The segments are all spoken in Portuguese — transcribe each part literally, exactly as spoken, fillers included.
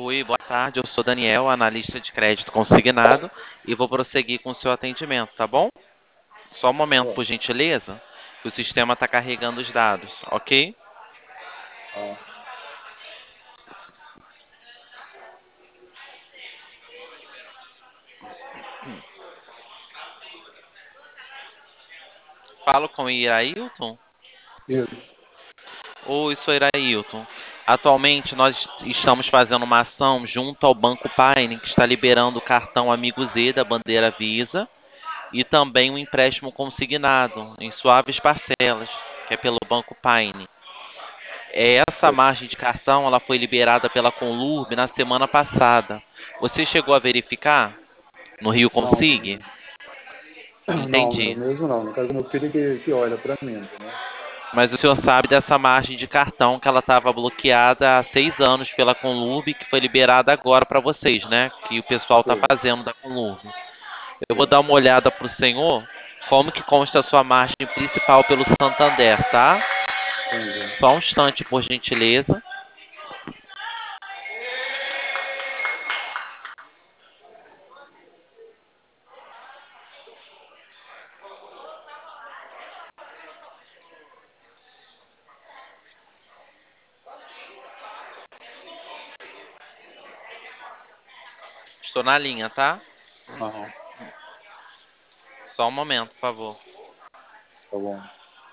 Oi, boa tarde. Eu sou Daniel, analista de crédito consignado, e vou prosseguir com o seu atendimento, tá bom? Só um Tá momento, bom. por gentileza, que o sistema está carregando os dados, ok? Ah, Falo com o Irailton. isso. Oi, sou Irailton. Atualmente, nós estamos fazendo uma ação junto ao Banco Paine, que está liberando o cartão Amigo Z da bandeira Visa e também um empréstimo consignado em suaves parcelas, que é pelo Banco Paine. É, essa Certo. margem de cartão ela foi liberada pela Conlurb na semana passada. Você chegou a verificar no Rio Não, Consig? não, eu Entendi. mesmo não. No caso, meu filho que, que olha para mim, entendeu? Mas o senhor sabe dessa margem de cartão que ela estava bloqueada há seis anos pela Conlurb, que foi liberada agora para vocês, né? Que o pessoal está Sim, fazendo da Conlurb. Eu vou sim. dar uma olhada para o senhor como que consta a sua margem principal pelo Santander, tá? Entendi. Só um instante, por gentileza. Estou na linha, tá? Aham, Só um momento, por favor. tá bom.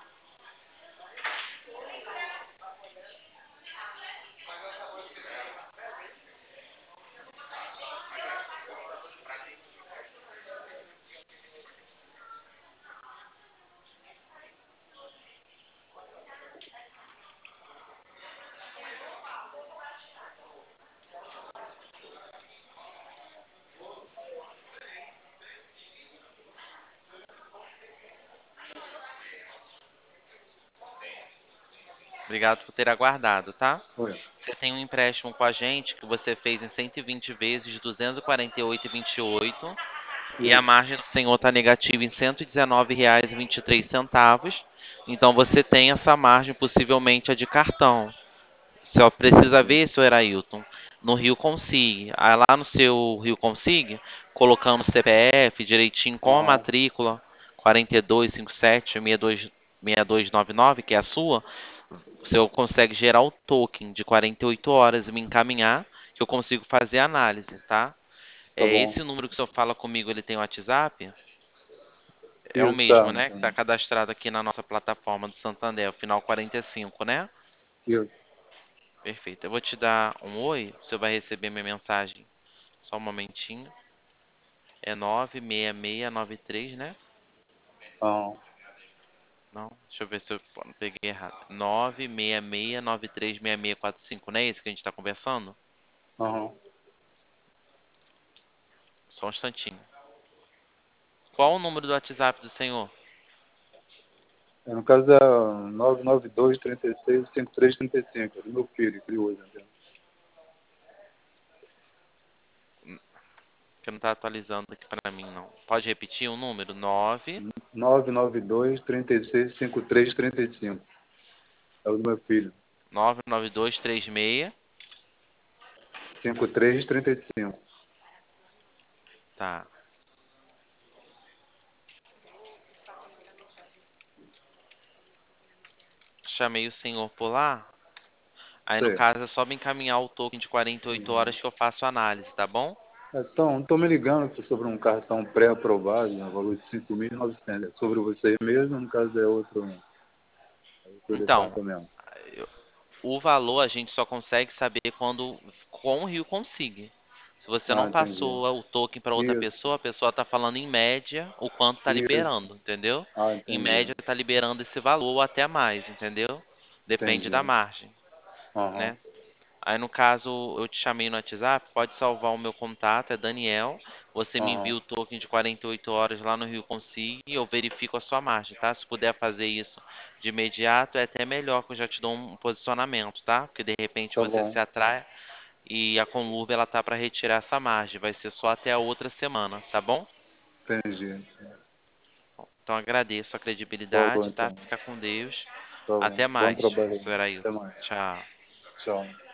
Obrigado por ter aguardado, tá? Oi. Você tem um empréstimo com a gente que você fez em cento e vinte vezes de duzentos e quarenta e oito vírgula vinte e oito e oito e a Isso. margem do senhor está negativa em cento e dezenove reais e vinte e três centavos. Então você tem essa margem possivelmente a de cartão. Só precisa Entendi. ver, senhor Erailton, no Rio Consig. Aí lá no seu Rio Consig, colocando o C P F direitinho com a Aham, matrícula quatro dois cinco sete seis dois seis dois nove nove, que é a sua, o senhor consegue gerar o token de quarenta e oito horas e me encaminhar, que eu consigo fazer a análise, tá? tá É, bom. esse número que o senhor fala comigo, ele tem WhatsApp? É o Isso, tá. mesmo, né? Que está Então, cadastrado aqui na nossa plataforma do Santander, o final quarenta e cinco, né? isso. Perfeito. Eu vou te dar um oi, o senhor vai receber minha mensagem. Só um momentinho. É nove seis seis nove três, né? Aham, Não, deixa eu ver se eu pô, peguei errado. nove seis seis nove três seis seis quatro cinco, não é esse que a gente está conversando? aham. Só um instantinho. Qual o número do WhatsApp do senhor? É, no caso é nove nove dois, três seis, cinco três três cinco. É do meu filho, que ele usa, entendeu? Que não está atualizando aqui para mim, não. Pode repetir o número? nove nove nove dois, três seis, cinco três três cinco. É o do meu filho. nove nove dois três seis. cinco três três cinco. Tá. Chamei o senhor por lá. Aí no Sei. caso é só me encaminhar o token de quarenta e oito Uhum. horas que eu faço a análise, tá bom? Então, estou me ligando sobre um cartão pré-aprovado, no valor de cinco mil e novecentos. É sobre você mesmo, no caso é outro, é outro Então, departamento. eu- o valor a gente só consegue saber quando com o Rio Consig. Se você Ah, não entendi. passou o token para outra Isso, pessoa, a pessoa está falando em média o quanto está isso. liberando, entendeu? Ah, Em entendi. média está liberando esse valor ou até mais, entendeu? Depende da Entendi. margem, Aham, né? Aí no caso eu te chamei no WhatsApp, pode salvar o meu contato, é Daniel. Você me aham. envia o token de quarenta e oito horas lá no Rio Consigo e eu verifico a sua margem, tá? Se puder fazer isso de imediato, é até melhor que eu já te dou um posicionamento, tá? Porque de repente Tá você bom. se atrai e a Conlurb ela tá para retirar essa margem, vai ser só até a outra semana, tá bom? Entendi. Então agradeço a Tá bom, credibilidade, tá? então. Fica com Deus. Tá bom. Até Bom mais, trabalho aí. senhor Até Ailton. mais. Tchau. Tchau.